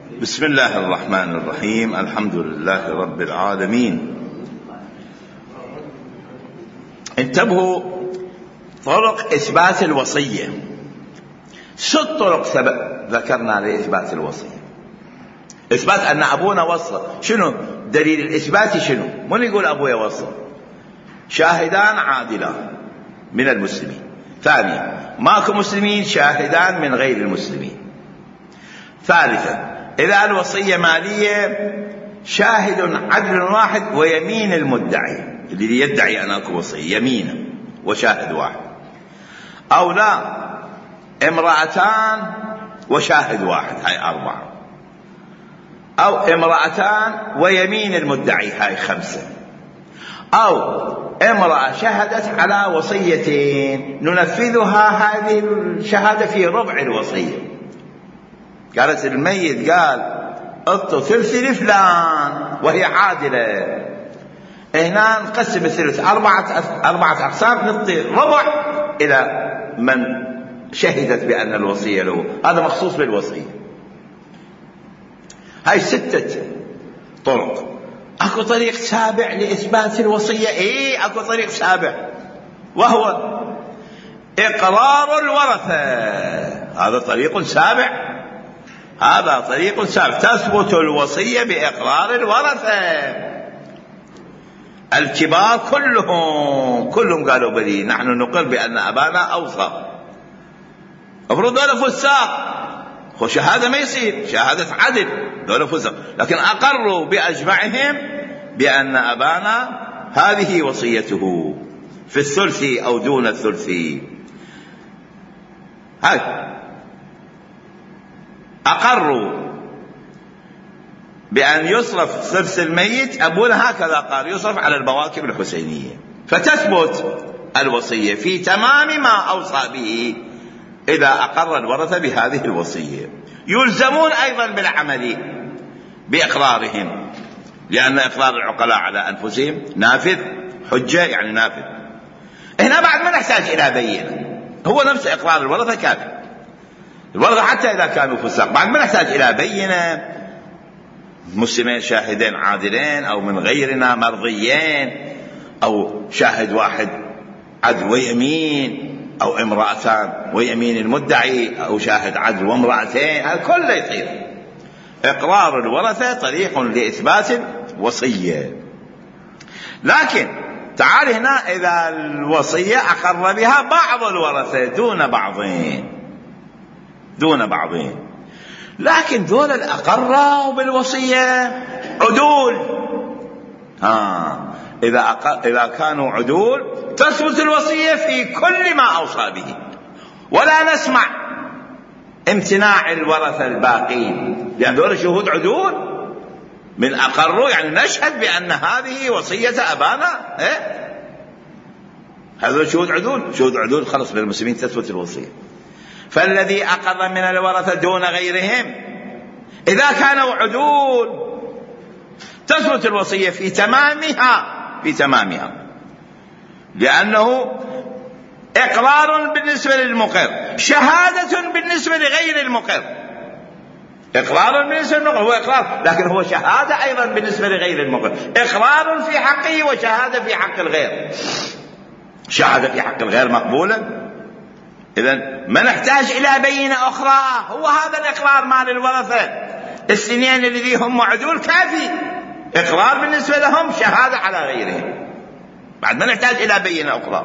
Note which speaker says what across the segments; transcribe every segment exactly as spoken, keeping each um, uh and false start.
Speaker 1: بسم الله الرحمن الرحيم. الحمد لله رب العالمين. انتبهوا، طرق إثبات الوصية ست طرق ذكرنا لإثبات الوصية. إثبات أن أبونا وصى، شنو دليل الإثبات؟ شنو؟ من يقول أبويا وصى؟ شاهدان عادلان من المسلمين. ثانيا، ماكو مسلمين، شاهدان من غير المسلمين. ثالثا، إذا الوصية مالية، شاهد عدل واحد ويمين المدعي اللي يدعي أن أكو وصية، يمينه وشاهد واحد. أو لا، امرأتان وشاهد واحد، هاي أربعة. أو امرأتان ويمين المدعي، هاي خمسة. أو امرأة شهدت على وصيتين ننفذها هذه الشهادة في ربع الوصية. قالت الميت قال اعطوا ثلث لفلان وهي عادلة، هنا نقسم الثلث أربعة أربعة أقسام، نعطي ربع إلى من شهدت بأن الوصية له، هذا مخصوص بالوصية. هاي ستة طرق. أكو طريق سابع لإثبات الوصية، إيه أكو طريق سابع، وهو إقرار الورثة. هذا طريق سابع، هذا طريق سابع. تثبت الوصية بإقرار الورثة. الكبار كلهم كلهم قالوا بلي نحن نقر بأن أبانا أوصى. افرض دول فساق، هو شهادة ما يصير، شهادة عدل، دول فساق، لكن أقروا بأجمعهم بأن أبانا هذه وصيته في الثلث أو دون الثلث. هاي أقروا بأن يصرف ثلث الميت، أبونا هكذا قال يصرف على البواكب الحسينية. فتثبت الوصية في تمام ما أوصى به إذا أقر الورثة بهذه الوصية. يلزمون أيضا بالعمل بإقرارهم، لأن إقرار العقلاء على أنفسهم نافذ، حجة يعني نافذ. هنا بعد ما نحتاج إلى بينة، هو نفس إقرار الورثة كافي. الورثة حتى إذا كانوا فساق بعد ما نحتاج إلى بينة، مسلمين شاهدين عادلين أو من غيرنا مرضيين، أو شاهد واحد عدل ويمين، أو امرأتان ويمين المدعي، أو شاهد عدل وامرأتين، هذا كله يصير. إقرار الورثة طريق لإثبات الوصية. لكن تعال هنا، إذا الوصية أقر بها بعض الورثة دون بعضين دون بعضين لكن دول الأقروا بالوصية عدول، ها إذا أقر إذا كانوا عدول تثبت الوصية في كل ما أوصى به، ولا نسمع امتناع الورثة الباقين، لأن دول شهود عدول من أقروا، يعني نشهد بأن هذه وصية أبانا. إيه؟ هذول شهود عدول، شهود عدول خلص بالمسلمين تثبت الوصية. فالذي أقر من الورثة دون غيرهم إذا كانوا عدول تثبت الوصية في تمامها في تمامها لأنه إقرار بالنسبة للمقر، شهادة بالنسبة لغير المقر. إقرار بالنسبة للمقر هو إقرار، لكن هو شهادة أيضا بالنسبة لغير المقر. إقرار في حقه وشهادة في حق الغير. شهادة في حق الغير مقبولة، إذن ما نحتاج إلى بينة أخرى. هو هذا الإقرار مال الورثة السنين الذي هم عدول كافي، إقرار بالنسبة لهم، شهادة على غيرهم، بعد ما نحتاج إلى بينة أخرى،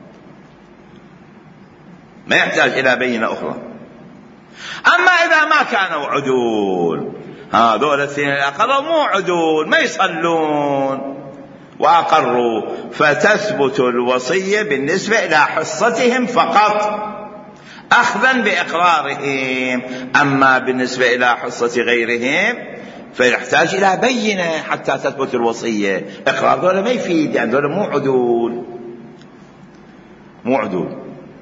Speaker 1: ما يحتاج إلى بينة أخرى. أما إذا ما كانوا عدول، هذول السنين الأقروا مو عدول، ما يصلون وأقروا، فتثبت الوصية بالنسبة إلى حصتهم فقط أخذا بإقرارهم. أما بالنسبة إلى حصة غيرهم فيحتاج إلى بينة حتى تثبت الوصية. إقرار دولة ما يفيد، يعني دولة مو عدول مو عدول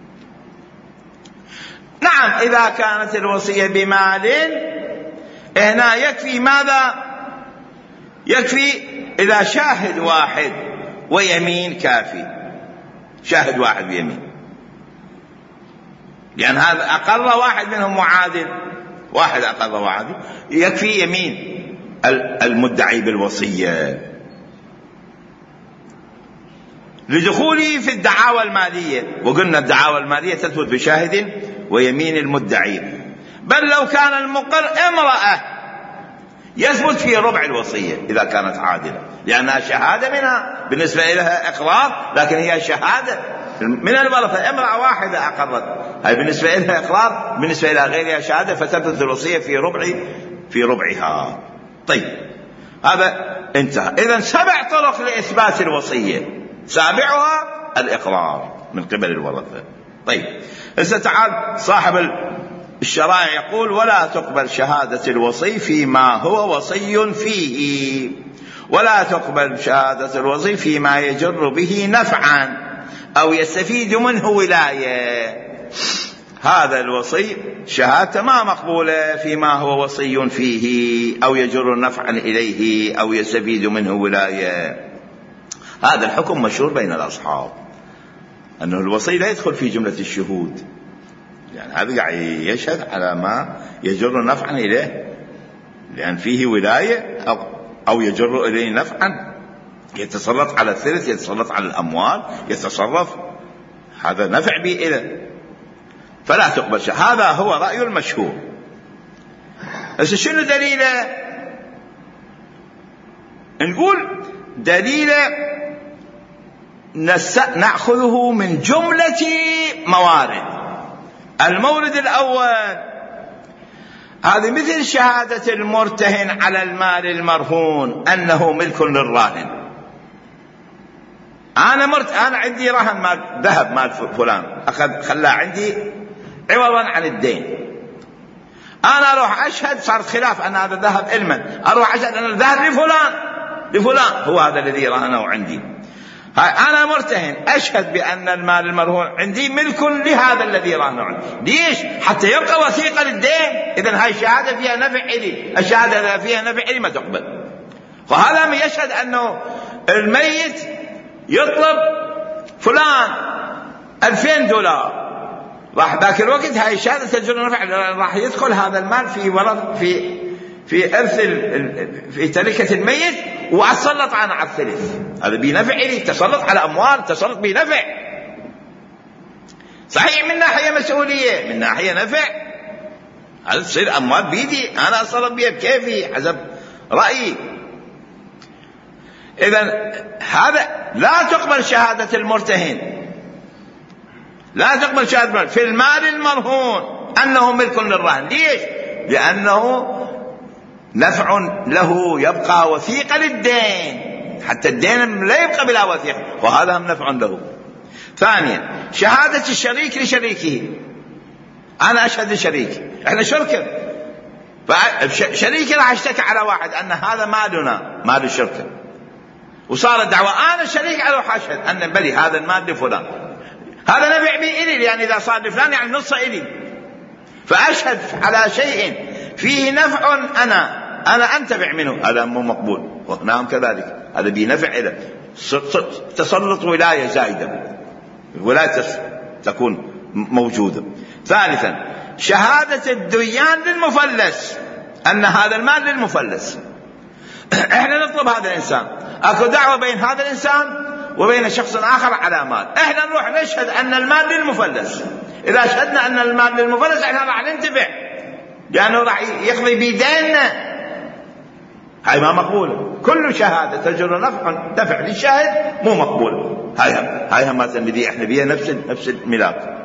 Speaker 1: نعم، إذا كانت الوصية بمال هنا يكفي ماذا؟ يكفي إذا شاهد واحد ويمين كافي، شاهد واحد بيمين، لأن هذا أقر واحد منهم معادل واحد أقر واحد، يكفي يمين المدعي بالوصية لدخوله في الدعاوى المالية. وقلنا الدعاوى المالية تثبت بشاهد ويمين المدعي. بل لو كان المقر امرأة يثبت في ربع الوصية إذا كانت عادلة، لأنها شهادة منها بالنسبة لها إقرار، لكن هي شهادة من الورثة. امرأة واحدة أقرت، هاي بالنسبة لها إقرار، بالنسبة لها غيرها شهادة، فتثبت الوصية في ربع في ربعها. طيب هذا انتهى. إذن سبع طرق لإثبات الوصية، سابعها الإقرار من قبل الورثة. طيب هسه تعال صاحب الشرائع يقول: ولا تقبل شهادة الوصي فيما هو وصي فيه، ولا تقبل شهادة الوصي فيما يجر به نفعا أو يستفيد منه ولاية. هذا الوصي شهادة ما مقبولة فيما هو وصي فيه أو يجر نفعا إليه أو يستفيد منه ولاية. هذا الحكم مشهور بين الأصحاب، أنه الوصي لا يدخل في جملة الشهود، يعني هذا قاعد يشهد على ما يجر نفعا إليه، لأن فيه ولاية أو, أو يجر إليه نفعا، يتسلط على الثلث، يتسلط على الأموال، يتصرف، هذا نفع به إليه، فلا تقبل شيء. هذا هو رأي المشهور. بس شنو دليله؟ نقول دليله نأخذه من جملة موارد. المورد الأول هذه مثل شهادة المرتهن على المال المرهون أنه ملك للراهن. أنا مرت أنا عندي رهن مال ذهب مال فلان، أخذ خلاه عندي عوضا عن الدين. أنا أروح أشهد، صارت خلاف أن هذا ذهب علما، أروح أشهد أن الذهب لفلان لفلان هو هذا الذي رهنه عندي. أنا مرتهن أشهد بأن المال المرهون عندي ملك لهذا الذي رهنه عندي. ليش؟ حتى يبقى وثيقة للدين. إذن هاي الشهادة فيها نفع إلي، الشهادة إذا فيها نفع إلي ما تقبل. فهذا من يشهد أنه الميت يطلب فلان ألفين دولار، راح ذاك الوقت هاي الشهادة تجر نفع، راح يدخل هذا المال في ورث في في إرث في تركة الميت، وأتسلط أنا على الثلث. هذا بنفع لي، تسلط على أموال، تسلط بنفع. صحيح من ناحية مسؤولية، من ناحية نفع، هذا تصير أموال بيدي، أنا أتصرف بها بكيفي حسب رأيي. إذن هذا لا تقبل شهادة المرتهن، لا تقبل شهادة المرتهن في المال المرهون أنه ملك للرهن. ليش؟ لأنه نفع له، يبقى وثيقة للدين، حتى الدين لا يبقى بلا وثيقة، وهذا هم نفع له. ثانيا شهادة الشريك لشريكه. أنا أشهد لشريك، إحنا شركة، فشريكي راح اشتكي على واحد أن هذا مالنا مال الشركة، وصارت دعوة، أنا الشريك أروح أشهد أن بلي هذا المال لفلان، هذا نفع بي إلي، لأن إذا صار لفلان يعني نص إلي، فأشهد على شيء فيه نفع أنا أنا أنتفع منه، هذا مو مقبول. وهناهم كذلك، هذا بنفع إلى تسلط ولاية زائدة، ولاية تكون موجودة. ثالثا شهادة الديان للمفلس أن هذا المال للمفلس. إحنا نطلب هذا الإنسان، أكو دعوة بين هذا الإنسان وبين شخص آخر على مال، إحنا نروح نشهد أن المال للمفلس. إذا شهدنا أن المال للمفلس إحنا راح ننتفع، لأنه راح يقضي بيديننا. هاي ما مقبولة. كل شهادة تجر نفع دفع للشاهد مو مقبولة. هاي هاي هم الذي احنا بيها نفس نفس الملاك.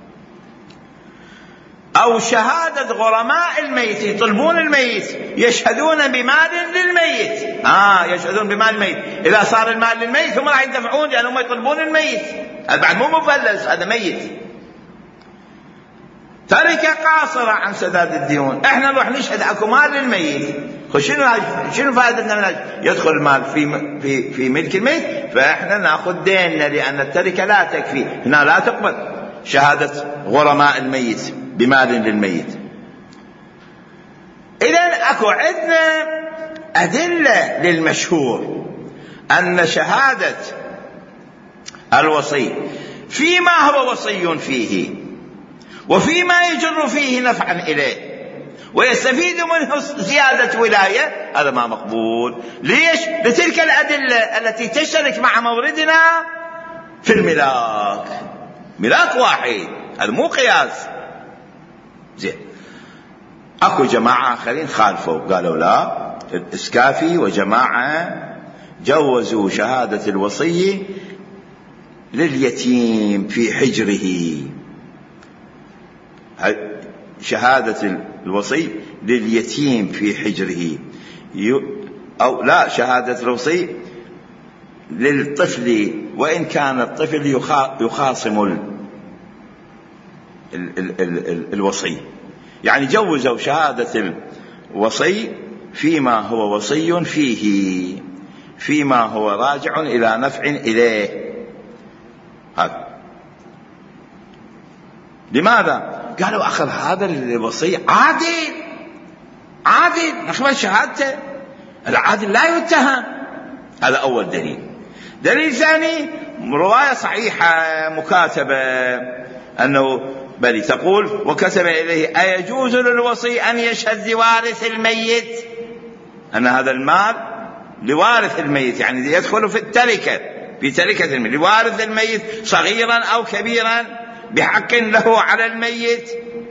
Speaker 1: أو شهادة غرماء الميت، يطلبون الميت، يشهدون بمال للميت. آه يشهدون بمال الميت، إذا صار المال للميت هم راح يدفعون، لأنهم يطلبون الميت. هذا بعد مو مفلس، هذا ميت، تركة قاصرة عن سداد الديون. احنا نروح نشهد اكو مال للميت، شنو شنو فائدتنا من يدخل المال في في في ملك الميت؟ فاحنا ناخذ ديننا، لان التركة لا تكفي. هنا لا تقبل شهادة غرماء الميت بمال للميت. اذن اكو عندنا ادلة للمشهور ان شهادة الوصي فيما هو وصي فيه، وفيما يجر فيه نفعا إليه، ويستفيد منه زيادة ولاية، هذا ما مقبول. ليش؟ لتلك الأدلة التي تشترك مع موردنا في الملاك، ملاك واحد، هذا مو قياس. زين، اكو جماعة آخرين خالفوا، قالوا لا، الإسكافي وجماعة جوزوا شهادة الوصي لليتيم في حجره، شهادة الوصي لليتيم في حجره، أو لا، شهادة الوصي للطفل وإن كان الطفل يخاصم ال ال ال ال الوصي. يعني جوزوا شهادة الوصي فيما هو وصي فيه، فيما هو راجع إلى نفع إليه. هذا لماذا؟ قالوا أخذ هذا الوصي عادل، عادل نقبل شهادته، العادل لا يتهم. هذا أول دليل. دليل ثاني، رواية صحيحة مكاتبة أنه بل تقول وكتب إليه أيجوز للوصي أن يشهد لوارث الميت، أن هذا المال لوارث الميت، يعني يدخل في التركة، في تركة الميت، لوارث الميت صغيرا أو كبيرا بحق له على الميت.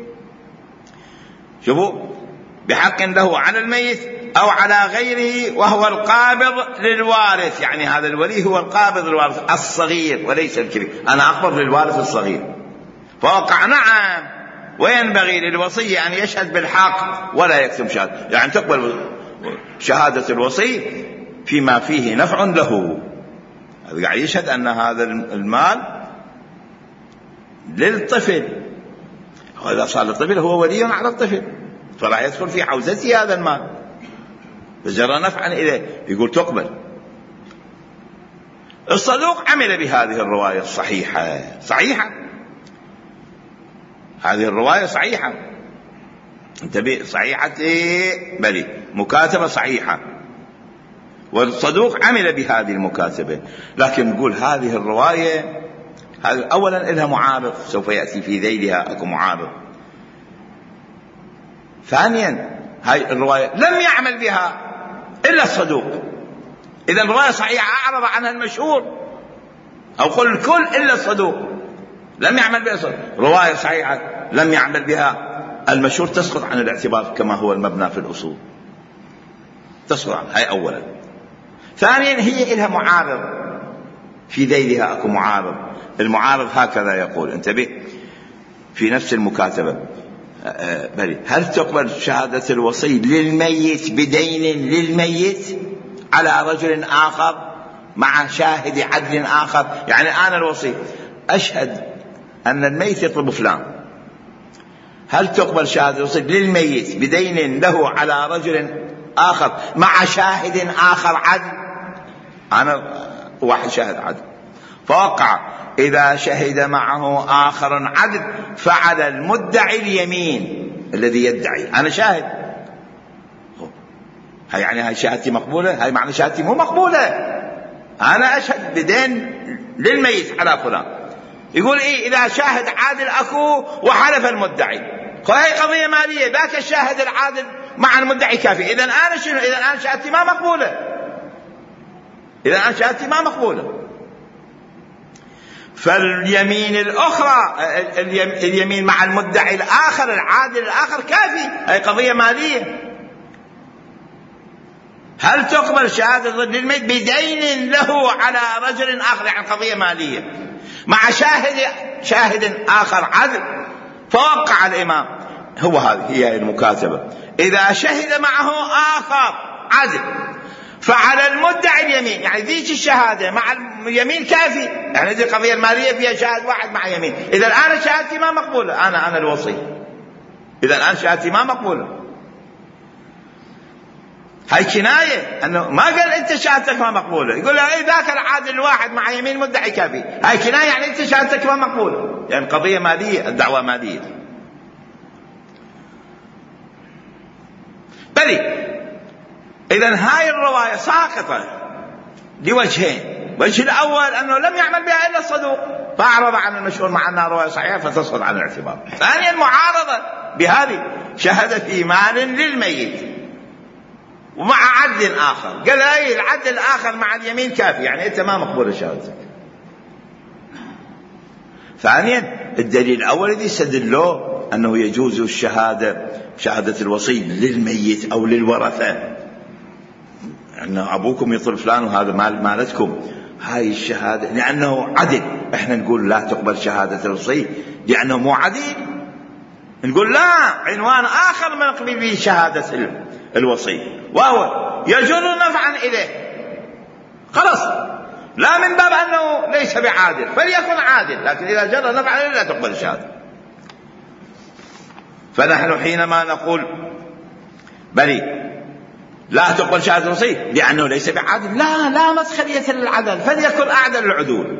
Speaker 1: شوفوا، بحق له على الميت أو على غيره وهو القابض للوارث، يعني هذا الولي هو القابض للوارث الصغير وليس الكبير، أنا أقبض للوارث الصغير. فوقع نعم، وينبغي للوصي أن يشهد بالحق ولا يكتم شهادة، يعني تقبل شهادة الوصي فيما فيه نفع له، هذا قاعد يشهد أن هذا المال للطفل، وإذا صار الطفل هو ولي على الطفل، فلا يدخل في حوزته هذا المال، فجرى نفعا إليه، يقول تقبل. الصدوق عمل بهذه الرواية الصحيحة، صحيحة، هذه الرواية صحيحة، انتبه، صحيحة إيه؟ بلي مكاتبة صحيحة، والصدوق عمل بهذه المكاتبة. لكن نقول هذه الرواية أولا إلها معارض، سوف يأتي في ذيلها أكو معارض. ثانيا هاي الرواية لم يعمل بها إلا الصدوق، إذا الرواية صحيحة أعرض عنها المشهور، أو قل الكل إلا الصدوق لم يعمل بها الصدوق. رواية صحيحة لم يعمل بها المشهور تسقط عن الاعتبار كما هو المبنى في الأصول، تسقط عن هاي أولا. ثانيا هي إلها معارض، في ذيلها أكو معارض، المعارض هكذا يقول، انتبه، في نفس المكاتبة، بلي هل تقبل شهادة الوصي للميت بدين للميت على رجل آخر مع شاهد عدل آخر؟ يعني أنا الوصي أشهد أن الميت يطلب فلان، هل تقبل شهادة الوصي للميت بدين له على رجل آخر مع شاهد آخر عدل؟ أنا واحد شاهد عدل، فوقع إذا شهد معه آخر عدل فعلى المدعي اليمين الذي يدعي، أنا شاهد، هاي يعني هاي شهادتي مقبولة، هاي معنى شهادتي مو مقبولة، أنا أشهد بدين للميت على فلان. يقول إيه؟ إذا شاهد عادل أكو وحلف المدعي، هاي قضية مالية، ذاك الشاهد العادل مع المدعي كافي، إذا أنا شنو؟ إذا أنا شهادتي ما مقبولة، إذا أنا شهادتي ما مقبولة. فاليمين الأخرى، اليمين مع المدعي الآخر العادل الآخر كافي، هاي قضية مالية. هل تقبل شهادة للميت بدين له على رجل آخر، يعني قضية مالية، مع شاهد شاهد آخر عدل، فوقع الإمام، هو هذه هي المكاتبة، إذا شهد معه آخر عدل فعلى المدعي اليمين، يعني ذيك الشهادة مع اليمين كافي، يعني هذه القضية المالية فيها شاهد واحد مع يمين، إذا الآن شهادتي ما مقبولة، أنا أنا الوصي، إذا الآن شهادتي ما مقبولة. هاي كناية، أنه ما قال أنت شهادتك ما مقبولة، يقول إيه ذاك العادل الواحد مع يمين مدعي كافي، هاي كناية يعني أنت شهادتك ما مقبولة، يعني قضية مالية، الدعوة مالية. بلي إذن هاي الرواية ساقطة لوجهين، وجه الأول أنه لم يعمل بها إلا الصدوق فأعرض عن المشهور مع أنها رواية صحيحة فتسقط عن الاعتبار. ثانيا المعارضة بهذه، شهد في مال للميت ومع عدل آخر، قال أي العدل الآخر مع اليمين كافي، يعني أنت ما مقبول شهادتك. ثانيا الدليل الأول الذي استدلوه أنه يجوز الشهادة شهادة الوصي للميت أو للورثة، أن أبوكم يطلب فلان وهذا مال مالتكم، هاي الشهادة لأنه عدل. إحنا نقول لا تقبل شهادة الوصي لأنه مو عدل، نقول لا، عنوان آخر من قبل به شهادة الوصي وهو يجر نفعا إليه، خلاص، لا من باب أنه ليس بعادل فليكن عادل، لكن إذا جر نفعا إليه لا تقبل الشهادة. فنحن حينما نقول بلي لا تقبل شهادة الوصي لأنه ليس بعادل، لا لا مسخرية للعدل، فليكن أعدل العدول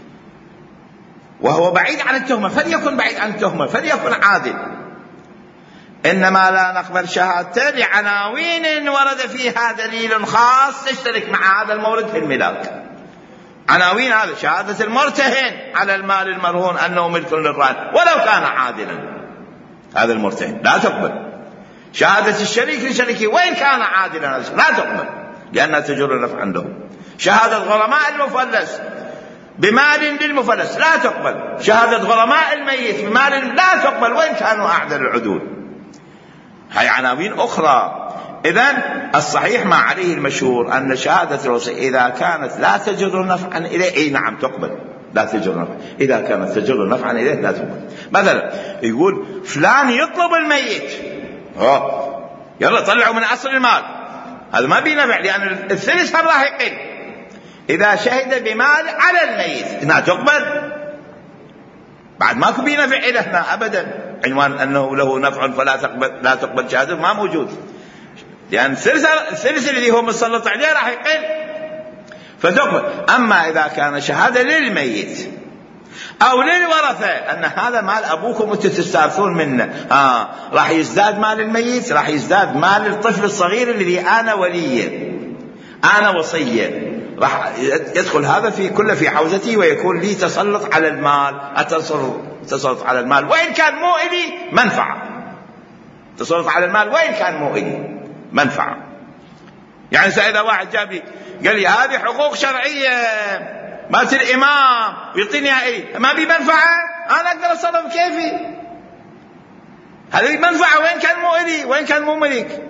Speaker 1: وهو بعيد عن التهمة، فليكن بعيد عن التهمة، فليكن عادل. إنما لا نقبل شهادته لعناوين ورد فيها دليل خاص تشترك مع هذا المورد في الملاك. عناوين هذا شهادة المرتهن على المال المرهون أنه ملك للراهن ولو كان عادلا، هذا المرتهن لا تقبل. شهادة الشريك لشريكه وإن كان عادلا لا تقبل لأنها تجر نفعا له. شهادة غرماء المفلس بمال للمفلس لا تقبل. شهادة غرماء الميت بمال لا تقبل وإن كانوا أعدل العدول. هاي عناوين أخرى. إذن الصحيح ما عليه المشهور أن شهادة الوصي إذا كانت لا تجر نفعا إليه أي نعم تقبل، لا تجر نفعا. إذا كانت تجر نفعا إليه لا تقبل. مثلا يقول فلان يطلب الميت، ها يلا طلعوا من أصل المال، هذا ما بينفع لأن الثلث هم راح يقل. إذا شهد بمال على الميت هنا تقبل، بعد ماكو بينفع إلى هنا أبدا. عنوان أنه له نفع فلا تقبل لا تقبل شهادته ما موجود، لأن الثلث الذي هو مسلط عليه راح يقل فتقبل. أما إذا كان شهادة للميت أو للورثة أن هذا مال أبوكم وأنتم تستارثون منه، آه راح يزداد مال الميت، راح يزداد مال الطفل الصغير الذي أنا وليه أنا وصيه، راح يدخل هذا في كله في حوزتي ويكون لي تسلط على المال، تسلط على المال وإن كان مو إلي منفعة، تسلط على المال وإن كان مو إلي منفعة. يعني إذا واحد جاب لي قال لي هذه حقوق شرعية مالت الإمام ويعطيني إيه ما بي منفعة، أنا أقدر أتصرف كيفي، هذه منفعة وين كان مو إلي وين كان مو ملك.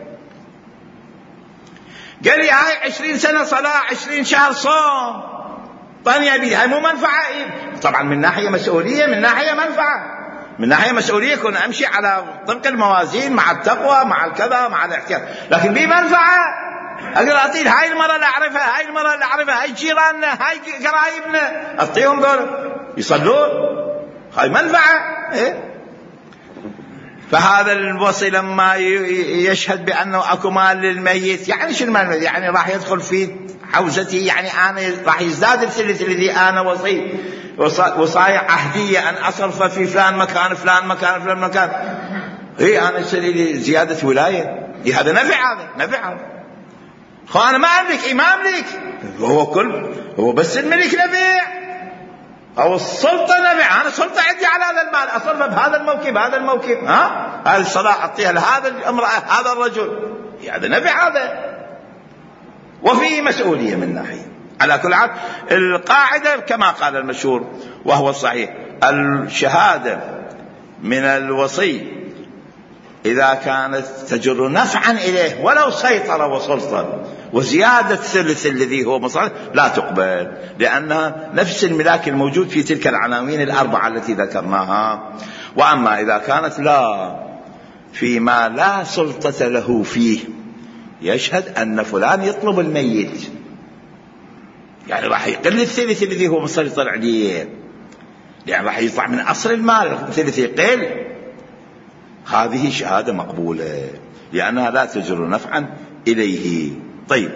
Speaker 1: قال لي هاي عشرين سنة صلاة عشرين شهر صوم طاني أبي، هاي مو منفعة إيه؟ طبعا من ناحية مسؤولية، من ناحية منفعة، من ناحية مسؤولية كن أمشي على طبق الموازين مع التقوى مع الكذا مع الاحتياط، لكن بي منفعة أقدر أعطيه هاي المرة اللي أعرفها هاي المرة اللي أعرفها هاي جيراننا هاي قرايبنا أعطيهم دول يصلون، هاي منفعة إيه؟ فهذا الوصي لما يشهد بأنه أكو مال للميت يعني شو المال؟ يعني راح يدخل في حوزتي، يعني أنا راح يزداد الثلث الذي أنا وصي وصايا عهدية أن أصرف في فلان مكان فلان مكان فلان مكان، إيه أنا يصير لي زيادة ولاية، إيه هذا نفع، هذا نفع هذا. خو أنا ما أملك إيه ما أملك، هو كل هو بس الملك نفع أو السلطة نفع، أنا سلطة عندي على هذا المال أصرف بهذا الموكب هذا الموكب، ها هذه الصلاة أعطيها لهذا الامرأة هذا الرجل، هذا نفع هذا وفيه مسؤولية من ناحية. على كل حال القاعدة كما قال المشهور وهو الصحيح، الشهادة من الوصي إذا كانت تجر نفعا إليه ولو سيطرة وسلطة وزيادة الثلث الذي هو مصالح لا تقبل، لأنها نفس الملاك الموجود في تلك العناوين الأربعة التي ذكرناها. وأما إذا كانت لا فيما لا سلطة له فيه، يشهد أن فلان يطلب الميت، يعني راح يقل الثلث الذي هو مسيطر عليه، يعني راح يطلع من أصل المال الثلث يقل، هذه شهادة مقبولة لأنها لا تجر نفعا إليه. طيب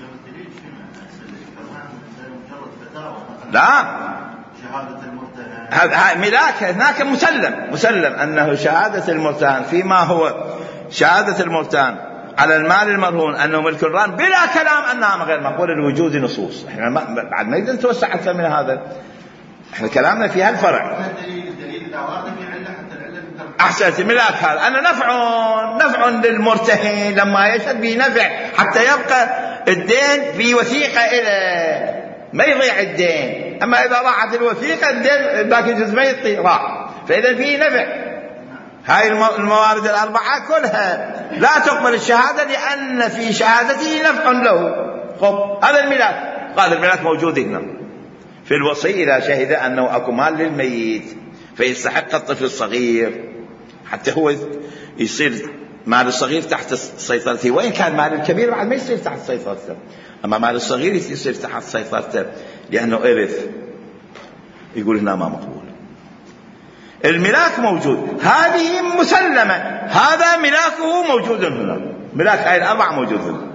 Speaker 1: لا
Speaker 2: شهادة المرتهن
Speaker 1: هذا ملاك هناك مسلم مسلم أنه شهادة المرتهن فيما هو شهادة المرتهن على المال المرهون أنه ملك الرهن بلا كلام أنها غير مقبولة لوجود نصوص. احنا بعد ما نقدر نتوسع أكثر من هذا، احنا كلامنا في هالفرع.
Speaker 2: الدليل الدليل إذا ورد في علة حتى العلة من ترك
Speaker 1: أحسنت. ملاك هذا أنا نفع نفع للمرتهن لما يشهد به نفع حتى يبقى الدين في وثيقة إلى ما يضيع الدين. أما إذا راحت الوثيقة الدين باقي جزء ما يطير راح، فإذا فيه نفع. هاي الموارد الأربعة كلها لا تقبل الشهادة لأن في شهادته نفع له. خب هذا الملاك. قال الملاك موجود هنا في الوصي إذا شهد أنه أكو مال للميت فيستحق الطفل الصغير حتى هو يصير مال الصغير تحت سيطرته، وإن كان مال الكبير بعد ما يصير تحت سيطرته، أما مال الصغير يصير تحت سيطرته لأنه إرث. يقول هنا ما مقبول. الملاك موجود، هذه مسلمة، هذا ملاكه موجود هنا. ملاك هاي الأربع موجود هنا.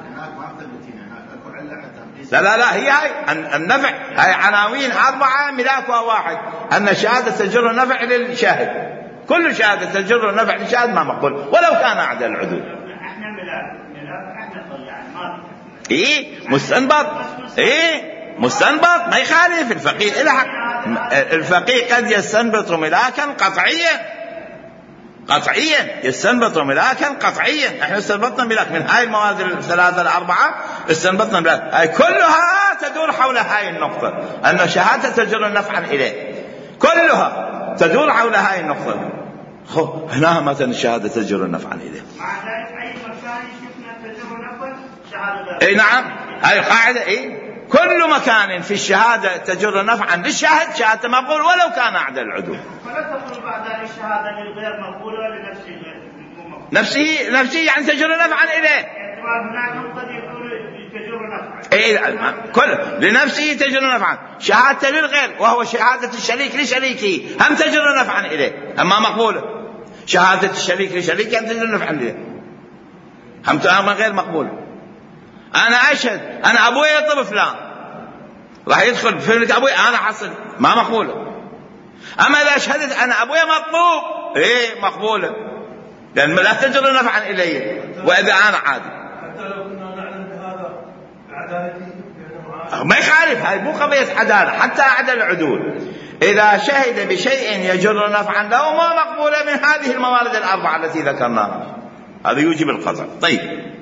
Speaker 1: لا لا لا هي هاي النفع، هاي عناوين أربعة ملاكها واحد، أن شهادة تجر النفع للشاهد. كل شهادة تجر النفع للشاهد ما مقبول ولو كان أعدى العدول.
Speaker 2: احنا ملاك ملاك احنا يعني ما
Speaker 1: ايه مستنبط، ايه مستنبط ما يخالف. الفقيه إلى الفقيه قد يستنبط ملاكا قطعيا، قطعيا يستنبط ملاكا قطعيا. احنا استنبطنا ملاك من هاي المواد الثلاثة الأربعة، استنبطنا ملاك هاي كلها تدور حول هاي النقطة، أن شهادة تجر نفعا إليه، كلها تدور حول هاي النقطة. خو هنا مثلا الشهادة تجر نفعا إليه.
Speaker 2: مع ذلك أي مكان شفنا تجر نفعا شهادة.
Speaker 1: اي نعم هاي القاعدة. اي كل مكان في الشهادة تجر نفعا للشاهد شهادة مقبول ولو كان أعدى العدول.
Speaker 2: فلا تقول بعد ذلك الشهادة للغير مقبولة لنفسه غير
Speaker 1: نفسه نفسه يعني تجر نفعا إليه.
Speaker 2: هناك قد يكون تجر نفعا.
Speaker 1: إيه كل لنفسه تجر نفعا، شهادة للغير وهو شهادة الشريك لشريكه هم تجر نفعا إليه، أما مقبولة. شهادة الشريك لشريكه هم تجر نفعا إليه، هم غير مقبولة. أنا أشهد أنا أبوي يطلب فلان راح يدخل فيلم أبوي أنا حصل ما مقبولة. أما إذا شهدت أنا أبوي مطلوب إيه مقبولة، لأن لا تجر نفعا إلي وإذا أنا عادي.
Speaker 3: حتى لو كنا نعلم بهذا بعدالته
Speaker 1: ما يخالف، هاي مو قضية عدالة حتى أعدى العدول. إذا شهد بشيء يجر نفعا له ما مقبولة من هذه الموارد الأربعة التي ذكرناها، هذا يوجب القضاء. طيب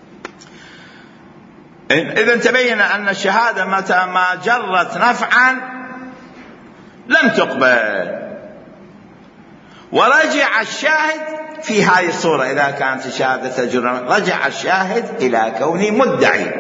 Speaker 1: إذن تبين أن الشهادة متى ما جرت نفعا لم تقبل، ورجع الشاهد في هذه الصورة إذا كانت الشهادة تجر، رجع الشاهد إلى كونه مدعي.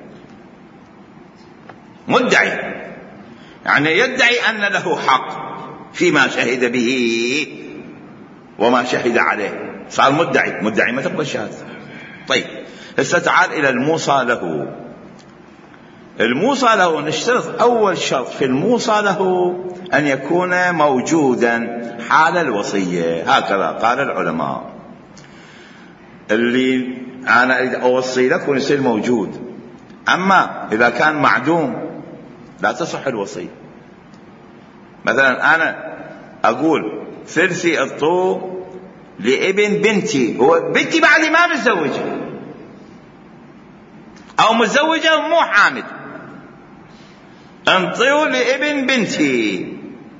Speaker 1: مدعي يعني يدعي أن له حق فيما شهد به وما شهد عليه، صار مدعي. مدعي ما تقبل الشهادة. طيب هسه تعال إلى الموصى له. الموصى له نشترط أول شرط في الموصى له أن يكون موجودا حال الوصية، هكذا قال العلماء. اللي أنا إذا أوصي لك ونصير موجود، أما إذا كان معدوم لا تصح الوصية. مثلا أنا أقول ثلثي الطوب لابن بنتي، هو بنتي بعد ما متزوجة أو متزوجة مو حامد، انطيوا لابن بنتي.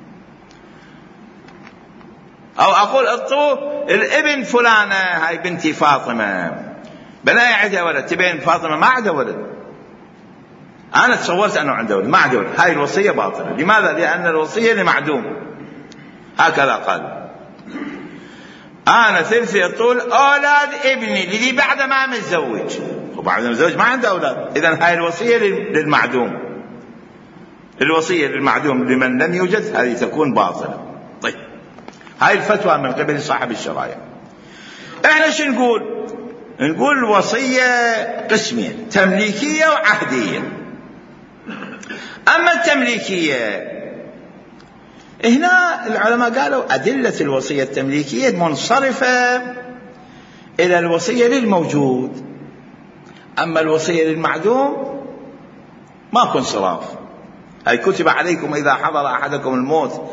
Speaker 1: أو أقول انطوا الابن فلانة هاي بنتي فاطمة بلا عندها ولد، تبين فاطمة ما عندها ولد، أنا تصورت أنه عنده ولد ما عنده ولد، هاي الوصية باطلة. لماذا؟ لأن الوصية لمعدوم. هكذا قال أنا ثلثي الطول أولاد ابني اللي بعد ما متزوج، وبعد ما متزوج ما عنده أولاد، إذن هاي الوصية للمعدوم. الوصية للمعدوم لمن لم يوجد هذه تكون باطلة. طيب هاي الفتوى من قبل صاحب الشرائع. احنا شو نقول؟ نقول الوصية قسمين، تمليكية وعهدية. أما التمليكية هنا العلماء قالوا أدلة الوصية التمليكية منصرفة إلى الوصية للموجود، أما الوصية للمعدوم ماكو انصراف. هاي كتب عليكم إذا حضر أحدكم الموت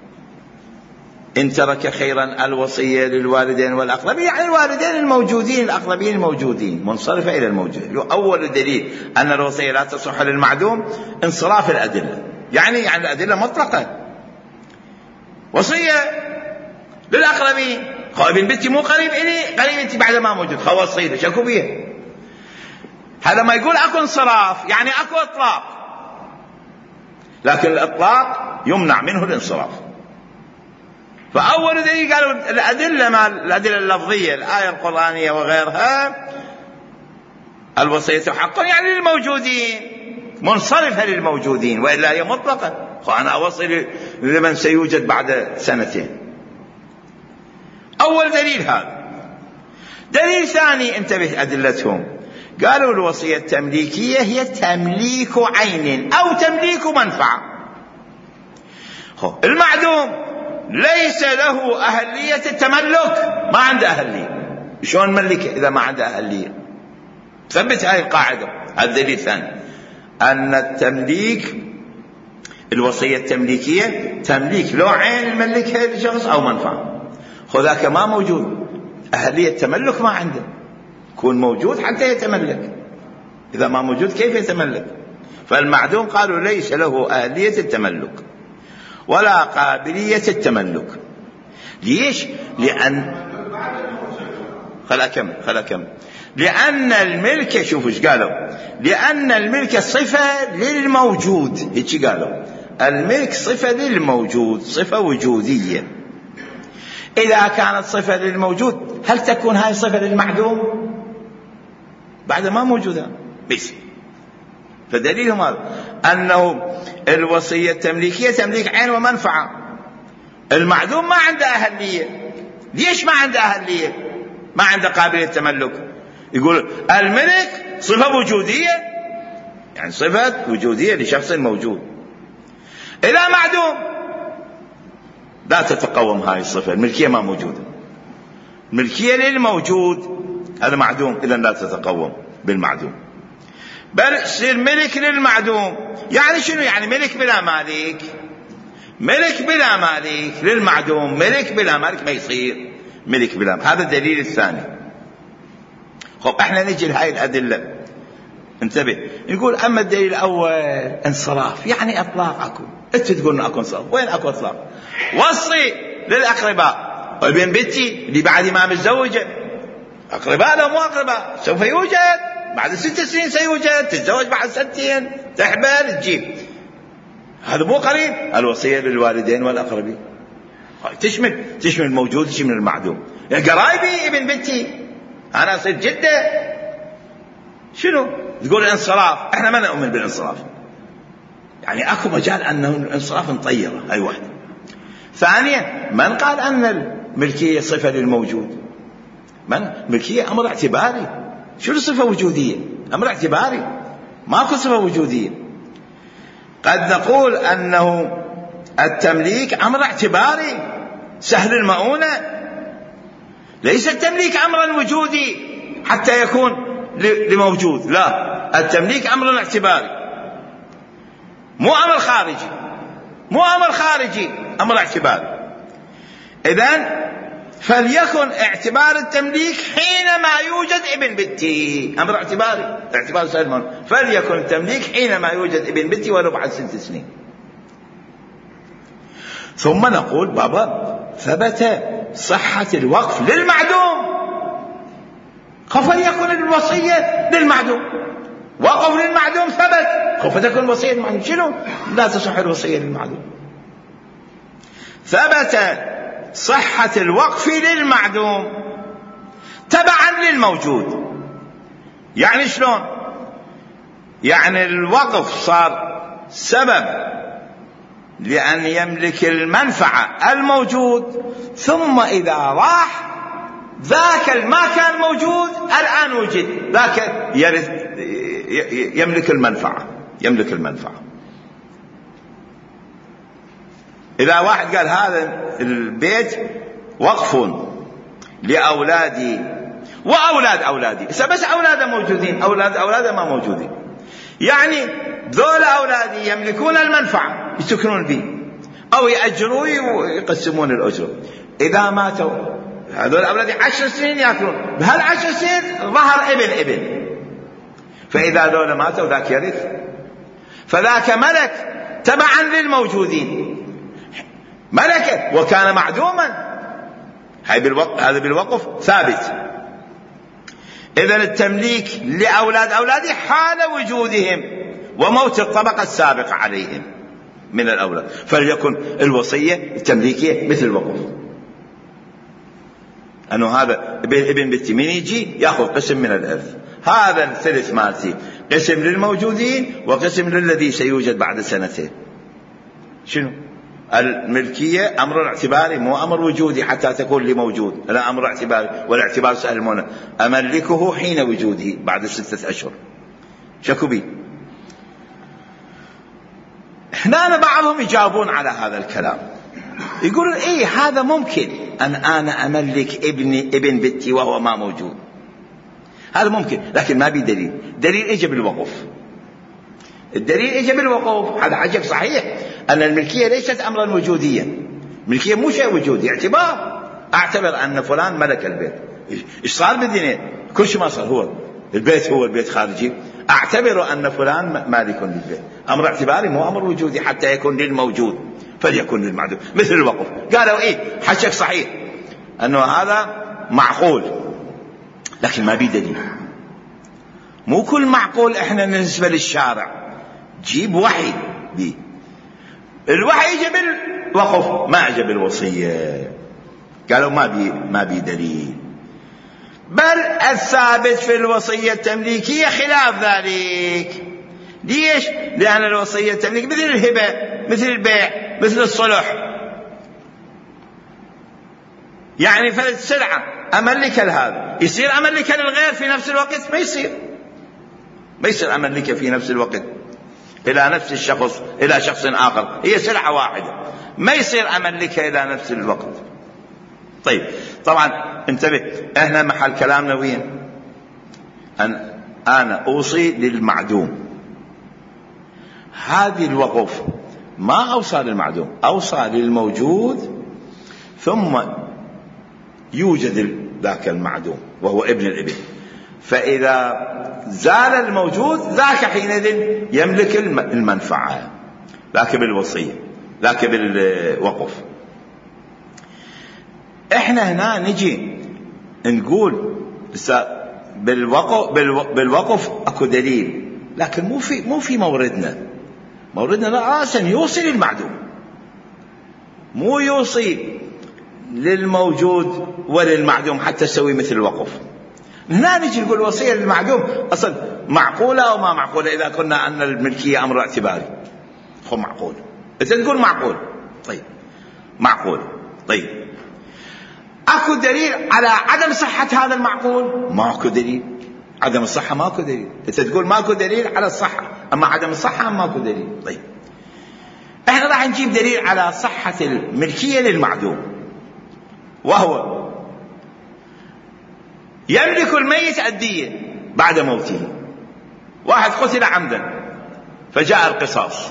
Speaker 1: إن ترك خيرا الوصية للوالدين والأقربين، يعني الوالدين الموجودين الأقربين الموجودين، منصرفة إلى الموجود. أول دليل أن الوصية لا تصح للمعدوم انصراف الأدلة، يعني يعني الأدلة مطلقة. وصية للأقربين. ابن بنتي مو قريب إلي، قريب أنت بعد ما موجود، خوصي له شكو بيه. هذا ما يقول أكو انصراف يعني أكو إطلاق، لكن الإطلاق يمنع منه الانصراف. فأول دليل قالوا الأدلة ما الأدلة اللفظية، الآية القرآنية وغيرها، الوصية حق يعني للموجودين، منصرفة للموجودين، وإلا هي مطلقة. فأنا أوصي لمن سيوجد بعد سنتين. أول دليل هذا. دليل ثاني انتبه أدلتهم، قالوا الوصية التمليكية هي تمليك عين أو تمليك منفعة. المعدوم ليس له أهلية التملك، ما عنده أهلية، شلون نملكه إذا ما عنده أهلية؟ ثبت هذه القاعدة. الدليل الثاني أن التمليك، الوصية التمليكية تمليك لو عين الملكها لشخص أو منفعة، خذاك ما موجود أهلية تملك ما عنده، يكون موجود حتى يتملك، إذا ما موجود كيف يتملك؟ فالمعدوم قالوا ليس له أهلية التملك ولا قابلية التملك. ليش؟ لأن خل أكمل خل أكمل لأن الملك، شوفوا ايش قالوا، لأن الملك صفة للموجود. هيك قالوا الملك صفة للموجود، صفة وجودية. إذا كانت صفة للموجود هل تكون هاي صفة للمعدوم؟ بعد ما موجودة بس. فدليلهم هذا أنه الوصية التمليكية تمليك عين ومنفعة. المعدوم ما عنده أهلية. ليش ما عنده أهلية؟ ما عنده قابلية التملك. يقول الملك صفة وجودية، يعني صفة وجودية لشخص موجود. إذا معدوم لا تتقوم هاي الصفة، الملكية ما موجودة، الملكية للموجود، هذا معدوم، إذن لا تتقوم بالمعدوم، بل يصير ملك للمعدوم. يعني شنو؟ يعني ملك بلا مالك، ملك بلا مالك للمعدوم، ملك بلا مالك ما يصير ملك بلا مالك. هذا الدليل الثاني. خب احنا نجي لهاي الأدلة، انتبه. نقول أما الدليل الأول انصراف، يعني أطلاق أكو، انت تقولنا أكو انصراف، وين أكو إطلاق؟ وصي للأقرباء، وابن بنتي اللي بعد ما متزوجة، أقرباء لو مو أقرباء سوف يوجد بعد ست سنين، سيوجد، تتزوج بعد سنتين، تحبل، تجيب، هذا مو قريب. الوصية للوالدين والأقربين تشمل تشمل الموجود، تشمل المعدوم. يعني قرايبي ابن بنتي أنا أصير جدة، شنو تقول الانصراف؟ احنا ما نؤمن بالانصراف، يعني اكو مجال انه الانصراف نطيره. هاي واحدة. ثانيا، من قال ان الملكية صفة للموجود؟ من ملكية امر اعتباري. شو صفة وجودية؟ امر اعتباري، ماكو صفة وجودية. قد نقول انه التمليك امر اعتباري سهل المؤونة، ليس التمليك امرا وجودي حتى يكون لموجود، لا، التمليك امر اعتباري، مو امر خارجي، مو امر خارجي، امر اعتباري. اذن فليكن اعتبار التمليك حينما يوجد ابن بنتي، امر اعتباري، اعتبار سلمان، فليكن التمليك حينما يوجد ابن بنتي ولو بعد ست سنين. ثم نقول بابا ثبت صحة الوقف للمعدوم، فليكن الوصية للمعدوم، وقف للمعدوم ثبت، فتكون الوصية للمعدوم. شنو؟ لا تصح الوصية للمعدوم. ثبت صحة الوقف للمعدوم تبعا للموجود. يعني شلون؟ يعني الوقف صار سبب لأن يملك المنفعة الموجود، ثم إذا راح ذاك ما كان موجود الآن وجد، ذاك يرث يملك المنفعة، يملك المنفعة. إذا واحد قال هذا البيت وقف لأولادي وأولاد أولادي، بس أولاده موجودين، أولاد أولاده ما موجودين، يعني ذول أولادي يملكون المنفعة يسكنون به أو يأجروا ويقسمون الأجر. إذا ماتوا هذول أولادي عشر سنين يأكلون، بهالعشر سنين ظهر ابن ابن، فإذا ذول ماتوا ذاك يرث، فذاك ملك تبعا للموجودين، ملك وكان معدوما، هاي بالوقف، هذا بالوقف ثابت. إذا التمليك لأولاد أولادي حال وجودهم وموت الطبقة السابقة عليهم من الأولاد، فليكن الوصية التمليكية مثل الوقف، أنه هذا ابن بنتي من يجي يأخذ قسم من الإرث، هذا الثلث مالتي قسم للموجودين وقسم للذي سيوجد بعد سنتين. شنو الملكية؟ أمر اعتباري مو أمر وجودي حتى تكون لي موجود، لا أمر اعتباري، والاعتبار سهل منه، أملكه حين وجوده بعد ستة أشهر. شكو بي هنا بعضهم يجاوبون على هذا الكلام، يقولون إيه هذا ممكن أن أنا أملك ابني ابن بنتي وهو ما موجود، هذا ممكن، لكن ما بي دليل. دليل إجا بالوقف، الدليل إجا بالوقف. هذا عجب صحيح أن الملكية ليست أمرا وجوديا، الملكية مو شيء وجودي، اعتبار. أعتبر أن فلان ملك البيت، إيش صار بالدنيا؟ كل شيء ما صار، هو البيت هو البيت خارجي، أعتبر أن فلان مالك للبيت، أمر اعتباري مو أمر وجودي حتى يكون للموجود فليكن للمعدوم، مثل الوقف. قالوا إيه حشك صحيح أنه هذا معقول، لكن ما بي دليل. مو كل معقول إحنا بالنسبة للشارع جيب وحي بي، الوحي يجي بالوقف ما يجي بالوصية. قالوا ما بي ما بي دليل، بل الثابت في الوصية التمليكية خلاف ذلك. ليش؟ لأن الوصية التمليكية مثل الهبة، مثل البيع، مثل الصلح. يعني فالسلعة أملك لهذا يصير أملك للغير في نفس الوقت؟ ما يصير، ما يصير أملك في نفس الوقت إلى نفس الشخص إلى شخص آخر، هي سلعة واحدة، ما يصير أملك إلى نفس الوقت. طيب طبعا انتبه، احنا محل كلامنا وين؟ أن أنا أوصي للمعدوم، هذه الوقف ما أوصى للمعدوم، أوصى للموجود، ثم يوجد ذاك المعدوم وهو ابن الابن، فإذا زال الموجود ذاك حينئذ يملك المنفعة، ذاك بالوصية، ذاك بالوقف. احنا هنا نجي نقول بالوقف, بالوقف اكو دليل، لكن مو في مو في موردنا، موردنا راسا يوصي للمعدوم، مو يوصي للموجود وللمعدوم حتى تسوي مثل الوقف. هنا نجي نقول وصية للمعدوم أصلا معقولة أو ما معقولة؟ إذا كنا أن الملكية أمر اعتباري، هو معقول، إذا تقول معقول، طيب معقول، طيب أكو دليل على عدم صحة هذا المعقول؟ ماكو دليل، عدم الصحة ماكو دليل. إذا تقول ماكو دليل على الصحة، أما عدم الصحة ماكو دليل. طيب إحنا راح نجيب دليل على صحة الملكية للمعدوم، وهو يملك الميت الدية بعد موته. واحد قتل عمدا فجاء القصاص،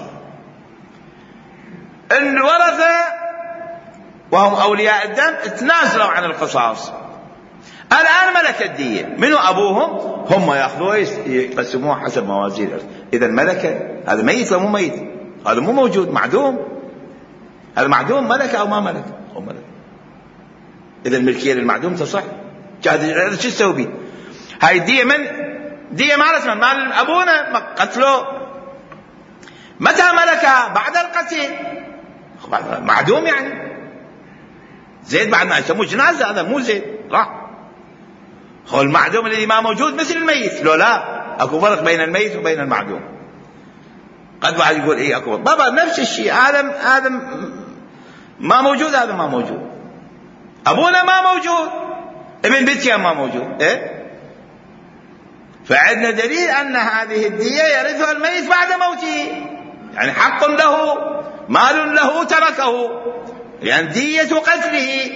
Speaker 1: الورثة وهم أولياء الدم تنازلوا عن القصاص، الآن ملك الدية، منو أبوهم؟ هم يأخذوه يقسموه حسب موازين الإرث. إذا ملك، هذا ميت ولا مو ميت؟ هذا مو موجود، معدوم، هذا معدوم، ملك أو ما ملك؟ هو ملك. إذا الملكية للمعدوم تصح. هذا شو تسوي بيه؟ هاي الدية من دية مالت من مال أبونا قتله، متى ملكها؟ بعد القتل، معدوم يعني زيد بعد ما يسموه جنازة، هذا مو زيد راح. هو المعدوم الذي ما موجود مثل الميت، لو لا أكو فرق بين الميت وبين المعدوم. قد واحد يقول إيه أكو بابا نفس الشيء، هذا هذا ما موجود، هذا ما موجود، أبونا ما موجود، ابن بنتي ما موجود، إيه؟ فعندنا دليل أن هذه الدية يرثها الميت بعد موته، يعني حق له، مال له تركه، يعني دية قتله.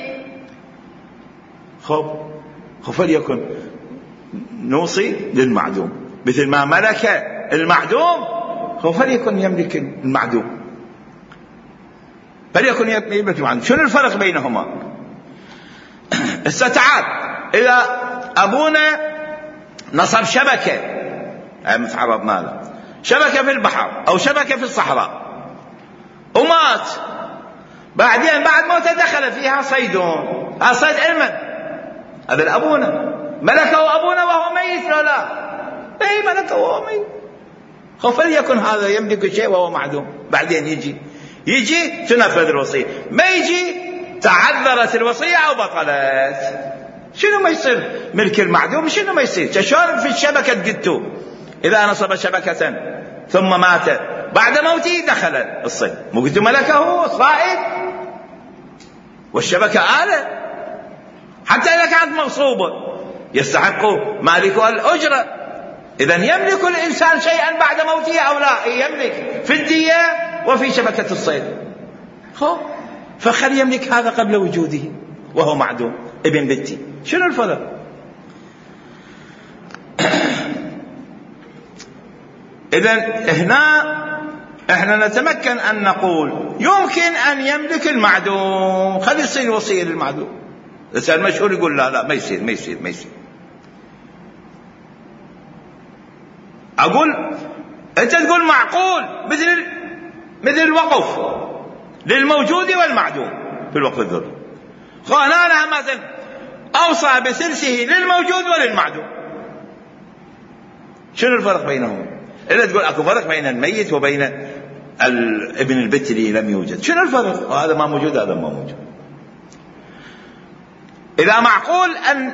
Speaker 1: خب خب فليكن نوصي للمعدوم مثل ما ملك المعدوم، خب فليكن يملك المعدوم، فليكن يملك المعدوم. شنو الفرق بينهما؟ استتعاد إذا أبونا نصب شبكة، أي متعرض ماله، شبكة في البحر أو شبكة في الصحراء ومات، بعدين بعد موته دخل فيها صيدون، هذا صيد علما، هذا الأبونا ملكه أبونا وهو ميت لا لا أي ملكه وهو ميت. فليكن هذا يملك شيء وهو معدوم، بعدين يجي يجي تنفذ الوصية، ما يجي تعذرت الوصية أو بطلت. شنو ما يصير ملك المعدوم؟ شنو ما يصير؟ شلون في الشبكة قدتو إذا نصب شبكة ثم مات بعد موته دخل الصيد، مو قلت ملكه صائد والشبكة آلة، حتى إذا كانت مغصوبة يستحق مالكها الأجرة. إذن يملك الإنسان شيئا بعد موته أو لا؟ يملك في الدية وفي شبكة الصيد. فخل يملك هذا قبل وجوده وهو معدوم ابن بتي. شنو الفرق؟ إذن هنا احنا نتمكن أن نقول يمكن أن يملك المعدوم، خلي يصير وصية للمعدوم. الإنسان المشهور يقول لا لا ما يصير ما يصير ما يصير. أقول أنت تقول معقول مثل مثل الوقف للموجود والمعدوم في الوقف الذري. هنا أنا مثلا أوصى بثلثه للموجود وللمعدوم. شنو الفرق بينهم؟ إلا تقول أكو فرق بين الميت وبين ابن البت اللي لم يوجد. شنو الفرق؟ هذا ما موجود هذا ما موجود. إذا معقول أن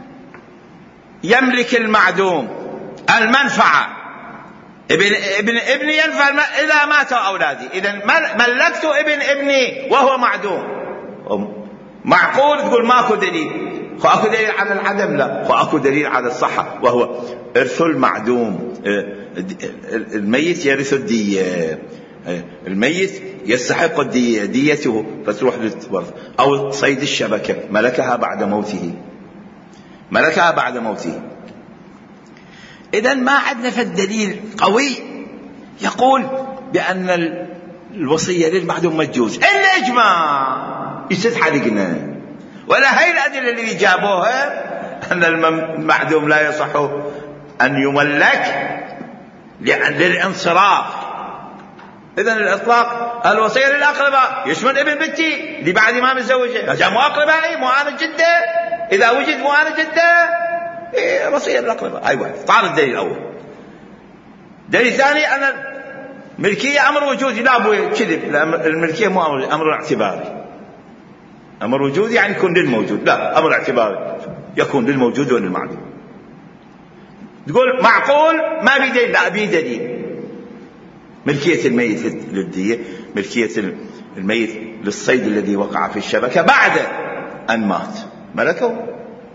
Speaker 1: يملك المعدوم المنفعة، ابن ابن ابني ينفع إذا ماتوا أولادي، إذا ملكت ابن ابني وهو معدوم. معقول تقول ماكو دليل؟ فأكو دليل على العدم؟ لا، فأكو دليل على الصحة وهو إرث المعدوم. الميت يرث الدية، الميت يستحق الدية ديته فتروح للورث. أو صيد الشبكة ملكها بعد موته، ملكها بعد موته. إذن ما عندنا في الدليل قوي يقول بأن الوصية للمعدوم مجوز إلا إجماع يستحرقنا. ولا هاي الأدلة اللي جابوها أن المعدوم لا يصح أن يملك للانصراف. إذن الإطلاق الوصية للأقرباء يشمل ابن بنتي اللي بعد ما متزوجه، إذا مو أقربائي مو أنا جدة، إذا وجد مو أنا جدة، إيه وصية للأقرباء. أيوة طار الدليل الأول. دليل ثاني أن الملكية أمر وجودي. لا أبوي كذب، الملكية مو أمر, أمر اعتباري. أمر وجودي يعني يكون للموجود، لا أمر اعتباري يكون للموجود وللمعدوم. تقول معقول ما بي دليل؟ لا بي دليل. ملكية الميت للدية، ملكية الميت للصيد الذي وقع في الشبكة بعد أن مات ملكه.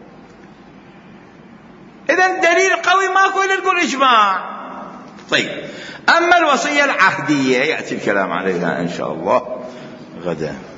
Speaker 1: إذن دليل قوي ماكو إلا نقول إجماع. طيب أما الوصية العهدية يأتي الكلام عليها إن شاء الله غدا.